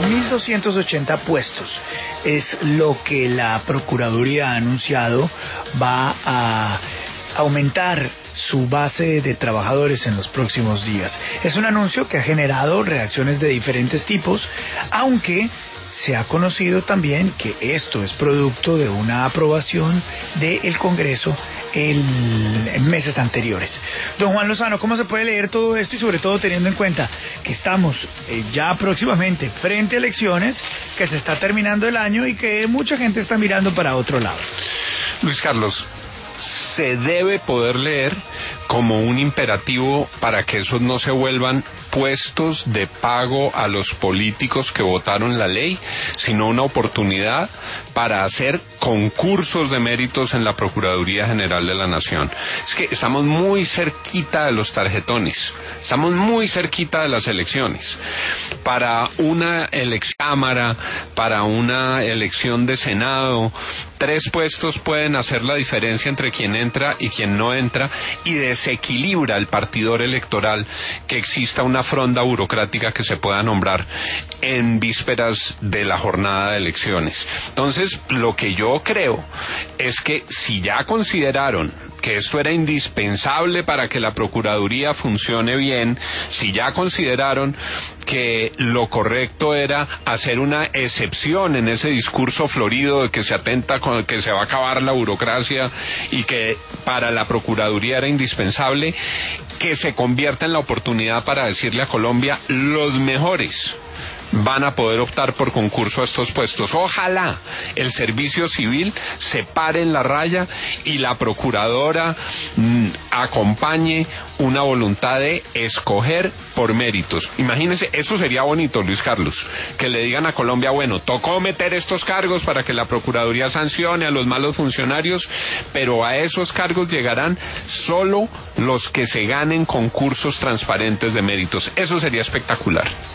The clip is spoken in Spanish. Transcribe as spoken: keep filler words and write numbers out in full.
mil doscientos ochenta puestos es lo que la Procuraduría ha anunciado va a aumentar su base de trabajadores en los próximos días. Es un anuncio que ha generado reacciones de diferentes tipos, aunque se ha conocido también que esto es producto de una aprobación del Congreso el, en meses anteriores. Don Juan Lozano, ¿cómo se puede leer todo esto y sobre todo teniendo en cuenta que estamos eh, ya próximamente frente a elecciones, que se está terminando el año y que mucha gente está mirando para otro lado? Luis Carlos, se debe poder leer como un imperativo para que esos no se vuelvan puestos de pago a los políticos que votaron la ley, sino una oportunidad para hacer concursos de méritos en la Procuraduría General de la Nación. Es que estamos muy cerquita de los tarjetones, estamos muy cerquita de las elecciones. Para una elección de Cámara, para una elección de Senado, tres puestos pueden hacer la diferencia entre quien entra y quien no entra, y desequilibra el partidor electoral que exista una fronda burocrática que se pueda nombrar en vísperas de la jornada de elecciones. Entonces, lo que yo creo es que si ya consideraron que esto era indispensable para que la Procuraduría funcione bien, si ya consideraron que lo correcto era hacer una excepción en ese discurso florido de que se atenta con que se va a acabar la burocracia y que para la Procuraduría era indispensable, que se convierta en la oportunidad para decirle a Colombia: los mejores van a poder optar por concurso a estos puestos. Ojalá el servicio civil se pare en la raya y la procuradora mmm, acompañe una voluntad de escoger por méritos. Imagínense, eso sería bonito, Luis Carlos, que le digan a Colombia: bueno, tocó meter estos cargos para que la Procuraduría sancione a los malos funcionarios, pero a esos cargos llegarán solo los que se ganen concursos transparentes de méritos. Eso sería espectacular.